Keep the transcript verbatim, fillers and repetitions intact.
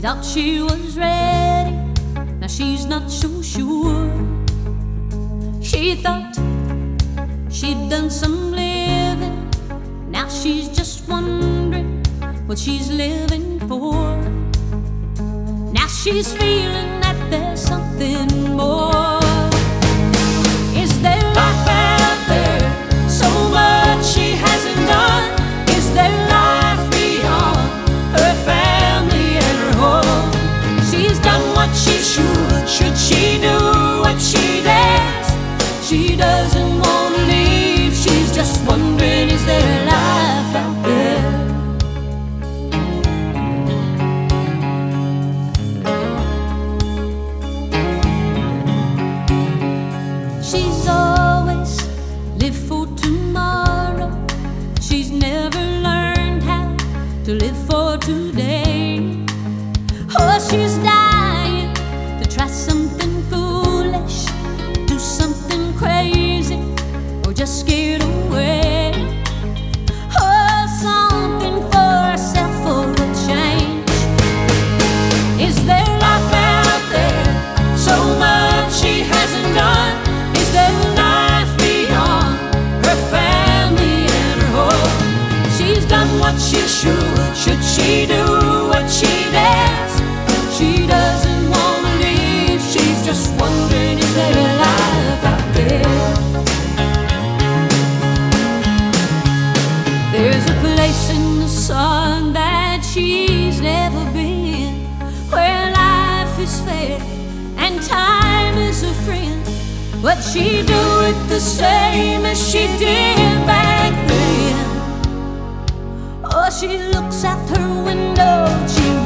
thought she was ready, now she's not so sure. She thought she'd done some living, now she's just wondering what she's living for. Now she's feeling that there's something more. Is there life out there? So much she hasn't done. Is there life beyond her family and her home? She's done what she should. Should she do what she dares? She doesn't want to leave. She's just wondering, is there life out there? She's always lived for tomorrow. She's never learned how to live for today. Oh, she's dying to try something foolish, do something crazy, or just scared away. Oh, something for herself for a change. Is there life out there? So much she hasn't done. Is there life beyond her family and her home? She's done what she should. Should she do what she dares? She doesn't want to leave. She's just wondering, is there life out there? There's a place in the sun that she's never been, where life is fair and time is a friend. But she do it the same as she did back then. Oh, she looks out her window, she